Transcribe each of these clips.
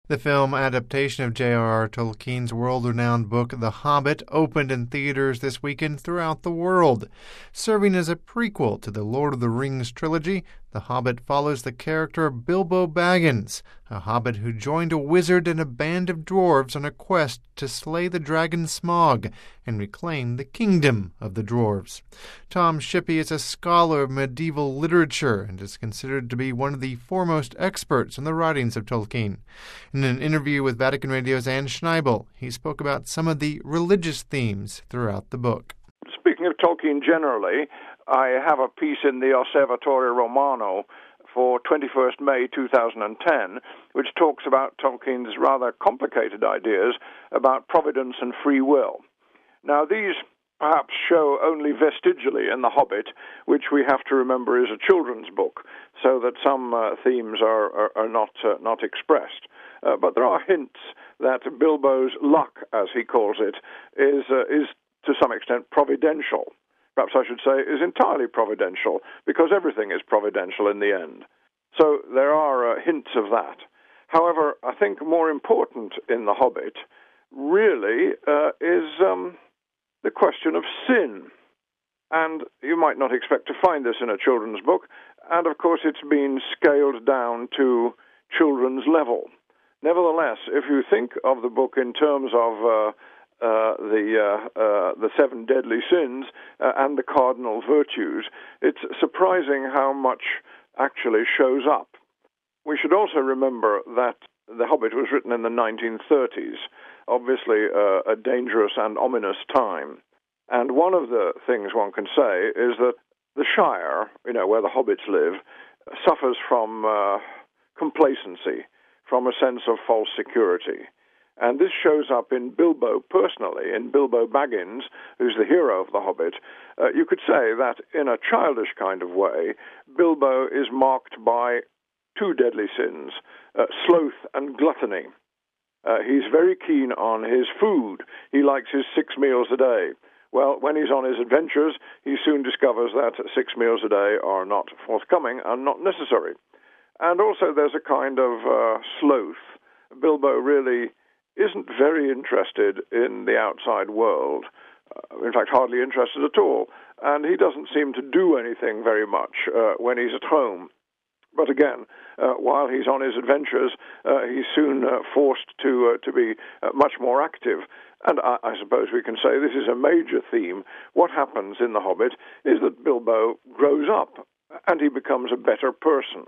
The film adaptation of J.R.R. Tolkien's world-renowned book The Hobbit opened in theaters this weekend throughout the world. Serving as a prequel to the Lord of the Rings trilogy, The Hobbit follows the character of Bilbo Baggins, a hobbit who joined a wizard and a band of dwarves on a quest to slay the dragon Smaug and reclaim the kingdom of the dwarves. Tom Shippey is a scholar of medieval literature and is considered to be one of the foremost experts in the writings of Tolkien. In an interview with Vatican Radio's Anne Schneibel, he spoke about some of the religious themes throughout the book. Speaking of Tolkien generally, I have a piece in the Osservatore Romano for 21st May 2010, which talks about Tolkien's rather complicated ideas about providence and free will. Now, these perhaps show only vestigially in The Hobbit, which we have to remember is a children's book, so that some themes are not expressed. But there are hints that Bilbo's luck, as he calls it, is to some extent providential. Perhaps I should say is entirely providential, because everything is providential in the end. So there are hints of that. However, I think more important in The Hobbit really is the question of sin. And you might not expect to find this in a children's book, and of course it's been scaled down to children's level. Nevertheless, if you think of the book in terms of the seven deadly sins and the cardinal virtues, it's surprising how much actually shows up. We should also remember that The Hobbit was written in the 1930s, obviously a dangerous and ominous time. And one of the things one can say is that the Shire, where the hobbits live, suffers from complacency, from a sense of false security. And this shows up in Bilbo personally, in Bilbo Baggins, who's the hero of The Hobbit. You could say that in a childish kind of way, Bilbo is marked by two deadly sins, sloth and gluttony. He's very keen on his food. He likes his 6 meals a day. Well, when he's on his adventures, he soon discovers that 6 meals a day are not forthcoming and not necessary. And also there's a kind of sloth. Bilbo really isn't very interested in the outside world, in fact, hardly interested at all. And he doesn't seem to do anything very much when he's at home. But again, while he's on his adventures, he's soon forced to be much more active. And I suppose we can say this is a major theme. What happens in The Hobbit is that Bilbo grows up and he becomes a better person.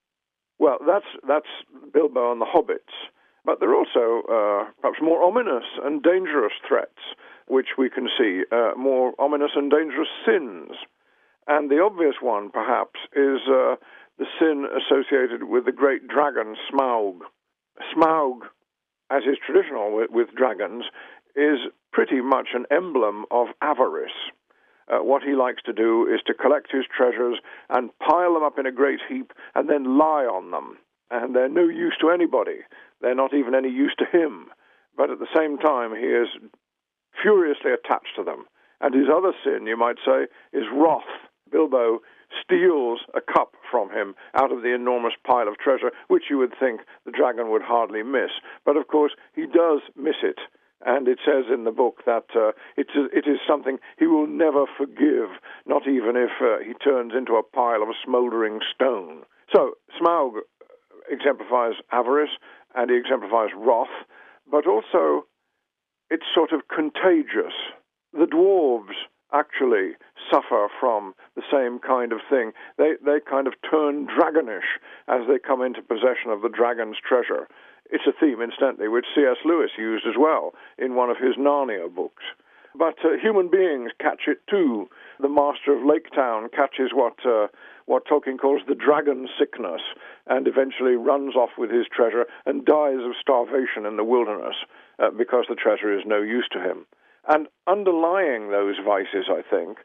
Well, that's Bilbo and the Hobbits. But there are also perhaps more ominous and dangerous threats, which we can see, more ominous and dangerous sins. And the obvious one, perhaps, is the sin associated with the great dragon Smaug. Smaug, as is traditional with dragons, is pretty much an emblem of avarice. What he likes to do is to collect his treasures and pile them up in a great heap and then lie on them. And they're no use to anybody. They're not even any use to him. But at the same time, he is furiously attached to them. And his other sin, you might say, is wrath. Bilbo steals a cup from him out of the enormous pile of treasure, which you would think the dragon would hardly miss. But of course, he does miss it. And it says in the book that it is something he will never forgive, not even if he turns into a pile of smoldering stone. So Smaug exemplifies avarice, and he exemplifies wrath, but also it's sort of contagious. The dwarves actually suffer from the same kind of thing. They kind of turn dragonish as they come into possession of the dragon's treasure. It's a theme, incidentally, which C.S. Lewis used as well in one of his Narnia books. But human beings catch it too. The master of Lake Town catches what Tolkien calls the dragon sickness, and eventually runs off with his treasure and dies of starvation in the wilderness because the treasure is no use to him. And underlying those vices, I think,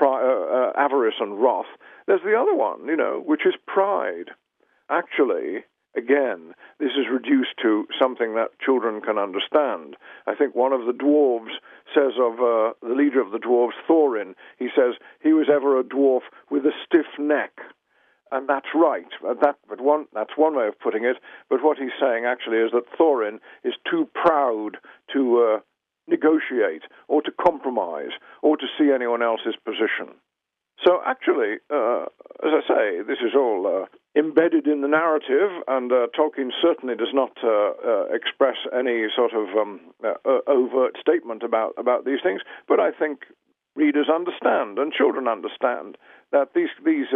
avarice and wrath, there's the other one, which is pride. Actually, again, this is reduced to something that children can understand. I think one of the dwarves says of the leader of the dwarves, Thorin, he says, he was ever a dwarf with a stiff neck. And that's right. That's one way of putting it. But what he's saying actually is that Thorin is too proud to negotiate or to compromise or to see anyone else's position. So actually, as I say, this is all embedded in the narrative, and Tolkien certainly does not express any sort of overt statement about these things. But I think readers understand and children understand that these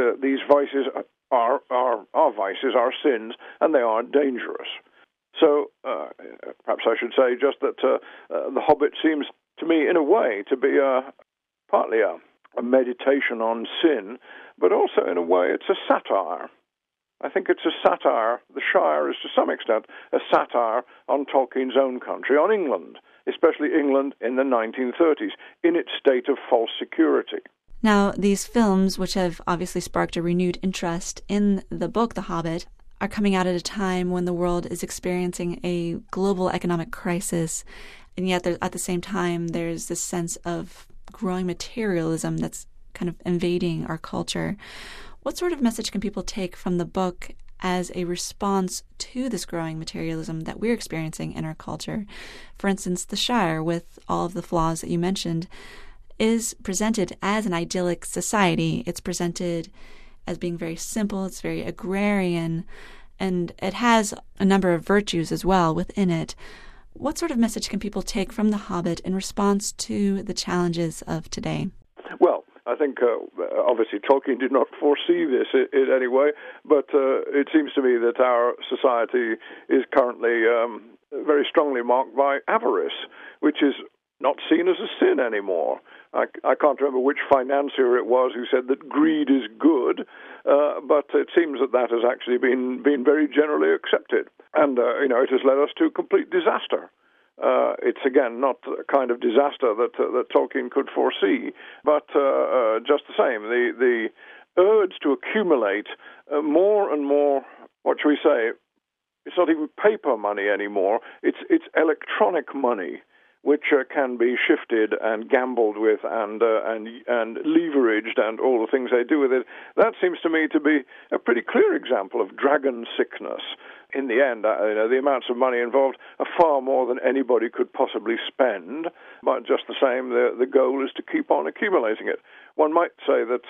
vices are vices, are sins, and they are dangerous. So perhaps I should say just that The Hobbit seems to me, in a way, to be partly a meditation on sin, but also, in a way, it's a satire. I think it's a satire. The Shire is, to some extent, a satire on Tolkien's own country, on England, especially England in the 1930s, in its state of false security. Now, these films, which have obviously sparked a renewed interest in the book, The Hobbit, are coming out at a time when the world is experiencing a global economic crisis, and yet at the same time there's this sense of growing materialism that's kind of invading our culture. What sort of message can people take from the book as a response to this growing materialism that we're experiencing in our culture? For instance, the Shire, with all of the flaws that you mentioned, is presented as an idyllic society. It's presented as being very simple, it's very agrarian, and it has a number of virtues as well within it. What sort of message can people take from The Hobbit in response to the challenges of today? Well, I think obviously Tolkien did not foresee this in any way, but it seems to me that our society is currently very strongly marked by avarice, which is not seen as a sin anymore. I can't remember which financier it was who said that greed is good, but it seems that has actually been very generally accepted. And, it has led us to complete disaster. It's, again, not a kind of disaster that Tolkien could foresee, but just the same, the urge to accumulate more and more, what shall we say, it's not even paper money anymore, it's electronic money, which can be shifted and gambled with and leveraged and all the things they do with it. That seems to me to be a pretty clear example of dragon sickness. In the end, the amounts of money involved are far more than anybody could possibly spend, but just the same, the goal is to keep on accumulating it. One might say that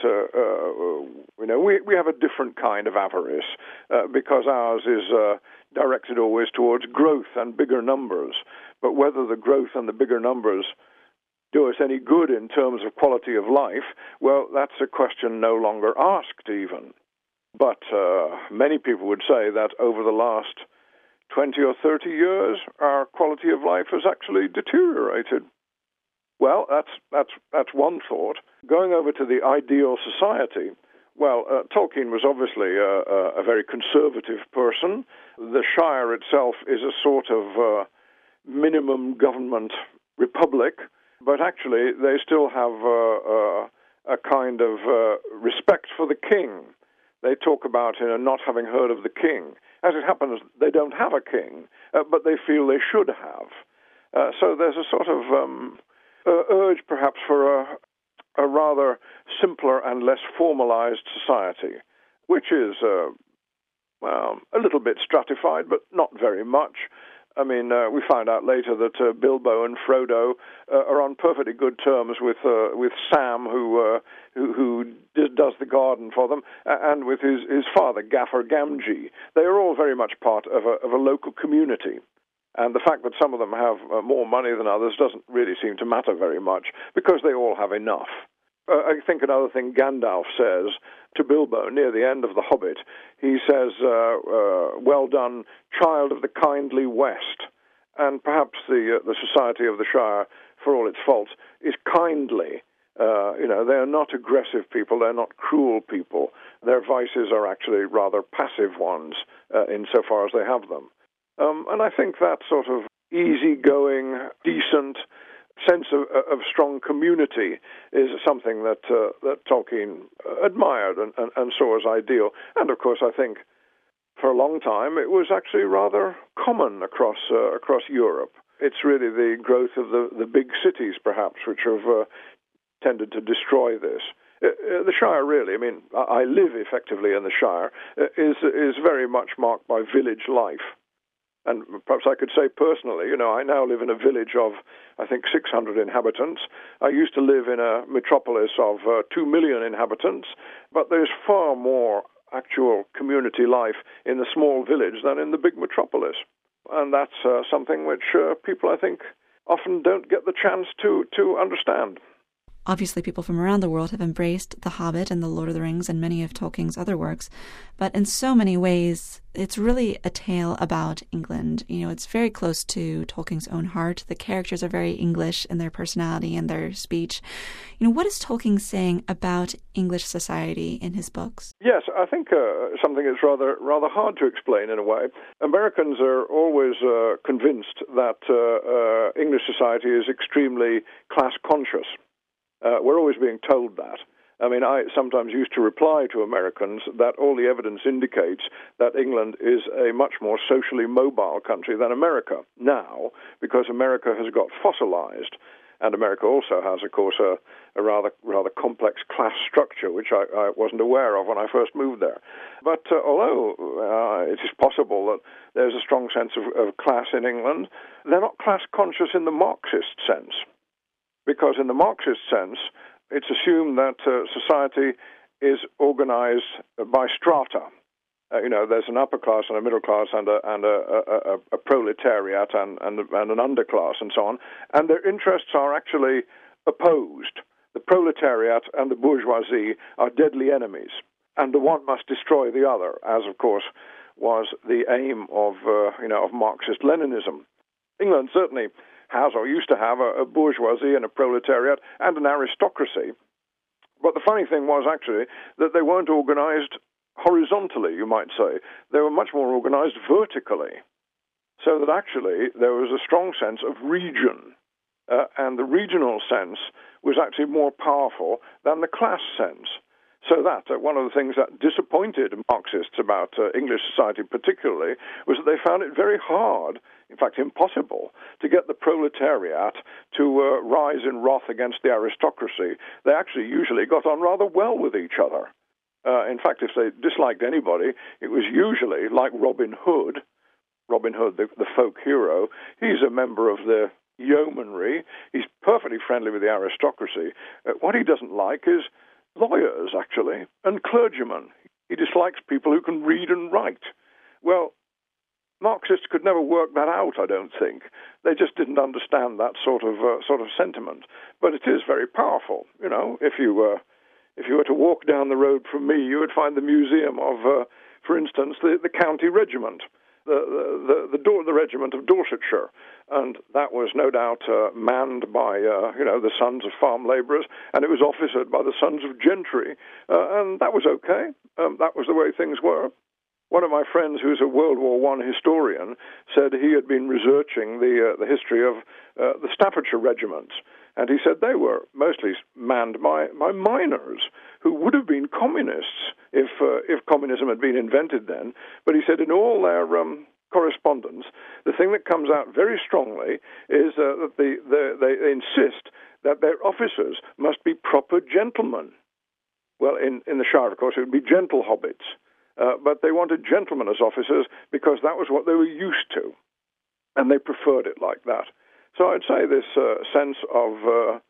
we have a different kind of avarice because ours is directed always towards growth and bigger numbers. But whether the growth and the bigger numbers do us any good in terms of quality of life, well, that's a question no longer asked even. But many people would say that over the last 20 or 30 years, our quality of life has actually deteriorated. Well, that's one thought. Going over to the ideal society, well, Tolkien was obviously a very conservative person. The Shire itself is a sort of minimum government republic, but actually they still have a kind of respect for the king. They talk about not having heard of the king. As it happens, they don't have a king, but they feel they should have. So there's a sort of urge perhaps for a rather simpler and less formalized society, which is a little bit stratified, but not very much. I mean, we found out later that Bilbo and Frodo are on perfectly good terms with Sam, who does the garden for them, and with his father, Gaffer Gamgee. They are all very much part of a local community. And the fact that some of them have more money than others doesn't really seem to matter very much, because they all have enough. I think another thing Gandalf says to Bilbo near the end of The Hobbit, he says, well done, child of the kindly West. And perhaps the society of the Shire, for all its faults, is kindly. They are not aggressive people, they're not cruel people. Their vices are actually rather passive ones, insofar as they have them. And I think that sort of easygoing, decent sense of strong community is something that Tolkien admired and saw as ideal. And of course, I think for a long time it was actually rather common across Europe. It's really the growth of the big cities, perhaps, which have tended to destroy this. The Shire, really, I mean, I live effectively in the Shire, is very much marked by village life. And perhaps I could say personally, I now live in a village of, I think, 600 inhabitants. I used to live in a metropolis of 2 million inhabitants, but there's far more actual community life in the small village than in the big metropolis. And that's something which people, I think, often don't get the chance to understand. Obviously, people from around the world have embraced The Hobbit and The Lord of the Rings and many of Tolkien's other works. But in so many ways, it's really a tale about England. It's very close to Tolkien's own heart. The characters are very English in their personality and their speech. What is Tolkien saying about English society in his books? Yes, I think something that's rather hard to explain in a way. Americans are always convinced that English society is extremely class-conscious. We're always being told that. I mean, I sometimes used to reply to Americans that all the evidence indicates that England is a much more socially mobile country than America now, because America has got fossilized. And America also has, of course, a rather complex class structure, which I wasn't aware of when I first moved there. But although it is possible that there's a strong sense of class in England, they're not class-conscious in the Marxist sense. Because in the Marxist sense, it's assumed that society is organized by strata. There's an upper class and a middle class and a proletariat and an underclass and so on. And their interests are actually opposed. The proletariat and the bourgeoisie are deadly enemies. And the one must destroy the other, as, of course, was the aim of Marxist-Leninism. England certainly has or used to have a bourgeoisie and a proletariat and an aristocracy. But the funny thing was actually that they weren't organized horizontally, you might say. They were much more organized vertically. So that actually there was a strong sense of region. And the regional sense was actually more powerful than the class sense. So that one of the things that disappointed Marxists about English society particularly was that they found it very hard, in fact impossible, to get the proletariat to rise in wrath against the aristocracy. They actually usually got on rather well with each other. In fact, if they disliked anybody, it was usually like Robin Hood. Robin Hood, the folk hero, he's a member of the yeomanry. He's perfectly friendly with the aristocracy. What he doesn't like is lawyers, actually, and clergymen. He dislikes people who can read and write. Well, Marxists could never work that out, I don't think. They just didn't understand that sort of sentiment. But it is very powerful. If you were to walk down the road from me, you would find the museum of, for instance, the county regiment, the regiment of Dorsetshire, and that was no doubt manned by the sons of farm labourers, and it was officered by the sons of gentry, and that was okay. That was the way things were. One of my friends, who's a World War I historian, said he had been researching the history of the Staffordshire regiments, and he said they were mostly manned by miners who would have been communists if communism had been invented then. But he said in all their correspondence, the thing that comes out very strongly is that they insist that their officers must be proper gentlemen. Well, in the Shire, of course, it would be gentle hobbits. But they wanted gentlemen as officers because that was what they were used to, and they preferred it like that. So I'd say this sense of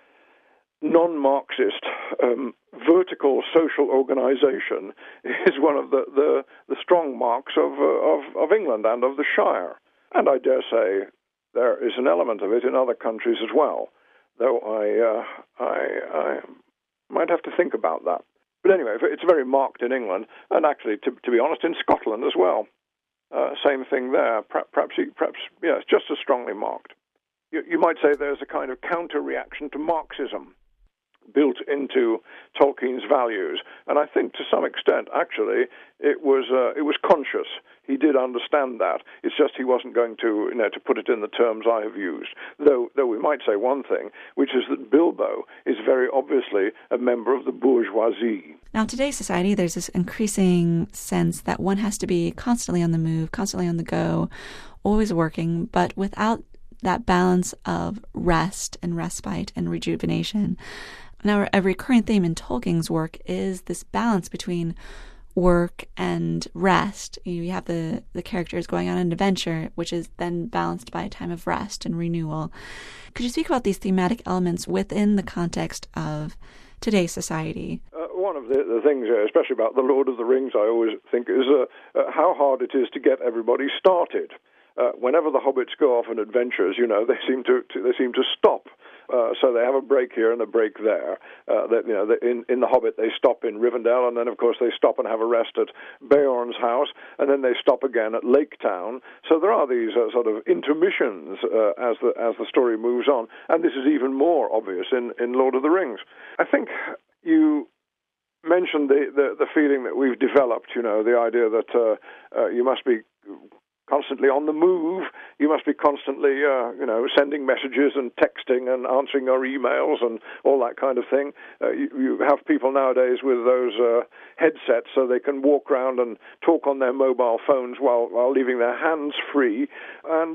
non-Marxist vertical social organization is one of the strong marks of England and of the Shire. And I dare say there is an element of it in other countries as well, though I might have to think about that. But anyway, it's very marked in England, and actually, to be honest, in Scotland as well. Same thing there. Perhaps, yeah, it's just as strongly marked. You might say there's a kind of counter-reaction to Marxism built into Tolkien's values, and I think to some extent, actually, it was conscious. He did understand that. It's just he wasn't going to put it in the terms I have used. Though we might say one thing, which is that Bilbo is very obviously a member of the bourgeoisie. Now, in today's society, there's this increasing sense that one has to be constantly on the move, constantly on the go, always working, but without that balance of rest and respite and rejuvenation. Now, a recurring theme in Tolkien's work is this balance between work and rest. You have the characters going on an adventure, which is then balanced by a time of rest and renewal. Could you speak about these thematic elements within the context of today's society? One of the things, especially about The Lord of the Rings, I always think is how hard it is to get everybody started. Whenever the hobbits go off on adventures, they seem to stop. So they have a break here and a break there. In The Hobbit, they stop in Rivendell, and then, of course, they stop and have a rest at Beorn's house, and then they stop again at Lake Town. So there are these sort of intermissions as the story moves on, and this is even more obvious in Lord of the Rings. I think you mentioned the feeling that we've developed, the idea that you must be constantly on the move. You must be constantly, sending messages and texting and answering your emails and all that kind of thing. You have people nowadays with those headsets so they can walk around and talk on their mobile phones while leaving their hands free. And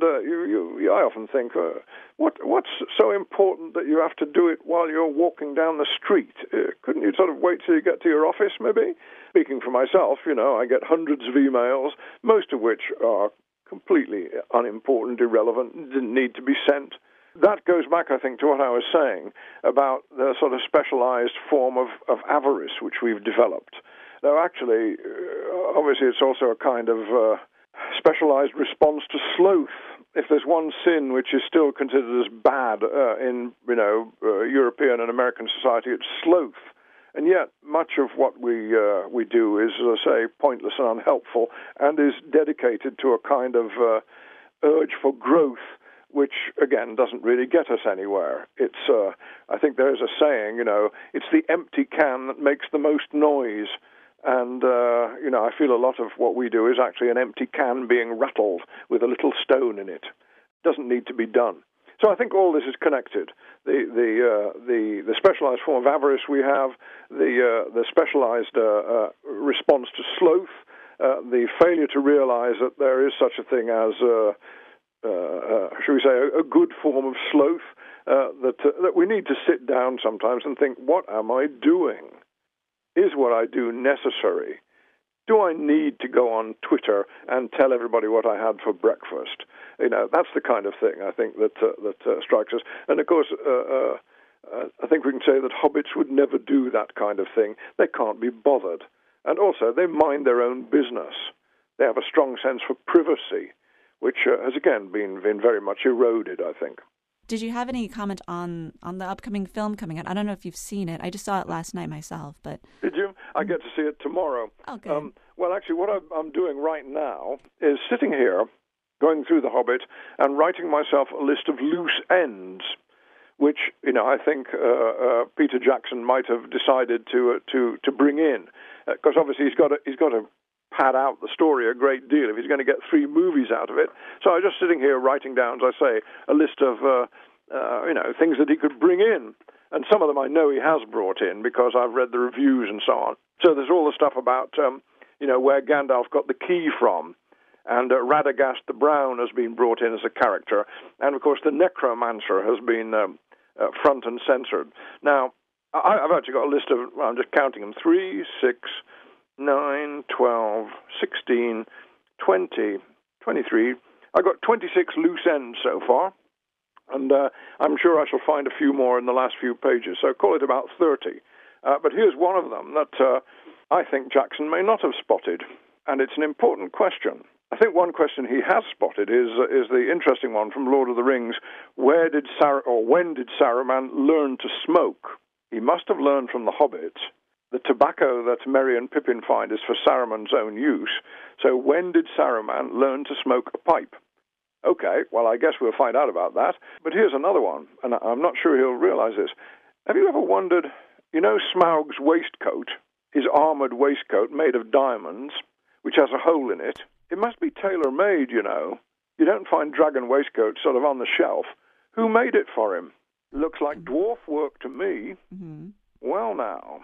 I often think, what's so important that you have to do it while you're walking down the street? Couldn't you sort of wait till you get to your office, maybe? Speaking for myself, I get hundreds of emails, most of which are completely unimportant, irrelevant, didn't need to be sent. That goes back, I think, to what I was saying about the sort of specialized form of avarice which we've developed. Though actually, obviously, it's also a kind of specialized response to sloth. If there's one sin which is still considered as bad in European and American society, it's sloth. And yet, much of what we do is, as I say, pointless and unhelpful, and is dedicated to a kind of urge for growth, which, again, doesn't really get us anywhere. It's, I think there's a saying, it's the empty can that makes the most noise. And, I feel a lot of what we do is actually an empty can being rattled with a little stone in it. Doesn't need to be done. So I think all this is connected. The specialized form of avarice we have, the specialized response to sloth, the failure to realize that there is such a thing as, should we say, a good form of sloth, that we need to sit down sometimes and think, what am I doing? Is what I do necessary? Do I need to go on Twitter and tell everybody what I had for breakfast? That's the kind of thing I think that strikes us. And of course, I think we can say that hobbits would never do that kind of thing. They can't be bothered. And also, they mind their own business. They have a strong sense for privacy, which has again been very much eroded, I think. Did you have any comment on the upcoming film coming out? I don't know if you've seen it. I just saw it last night myself, but... Did you? I get to see it tomorrow. Oh, good. Well, actually, what I'm doing right now is sitting here, going through The Hobbit, and writing myself a list of loose ends, which, I think Peter Jackson might have decided to bring in. Because obviously he's got to pad out the story a great deal if he's going to get 3 movies out of it. So I'm just sitting here writing down, as I say, a list of things that he could bring in. And some of them I know he has brought in because I've read the reviews and so on. So there's all the stuff about, where Gandalf got the key from. And Radagast the Brown has been brought in as a character. And, of course, the Necromancer has been front and censored. Now, I've actually got a list of, I'm just counting them, 3, 6, 9, 12, 16, 20, 23. I've got 26 loose ends so far. And I'm sure I shall find a few more in the last few pages. So call it about 30. But here's one of them that I think Jackson may not have spotted. And it's an important question. I think one question he has spotted is the interesting one from Lord of the Rings. When did Saruman learn to smoke? He must have learned from the Hobbit. The tobacco that Merry and Pippin find is for Saruman's own use. So when did Saruman learn to smoke a pipe? Okay, well, I guess we'll find out about that. But here's another one, and I'm not sure he'll realize this. Have you ever wondered, Smaug's waistcoat, his armored waistcoat made of diamonds, which has a hole in it? It must be tailor-made, You don't find dragon waistcoats sort of on the shelf. Who made it for him? Looks like dwarf work to me. Mm-hmm. Well, now,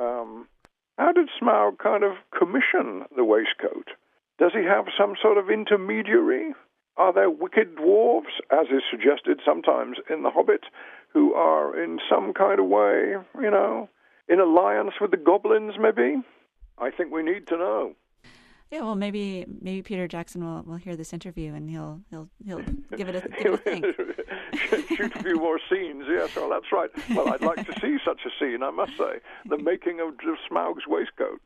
how did Smaug kind of commission the waistcoat? Does he have some sort of intermediary? Are there wicked dwarves, as is suggested sometimes in The Hobbit, who are in some kind of way, in alliance with the goblins, maybe? I think we need to know. Yeah, well, maybe Peter Jackson will hear this interview and he'll give it a think. Shoot a few more scenes. Yes, well, that's right. Well, I'd like to see such a scene, I must say. The making of Smaug's waistcoat.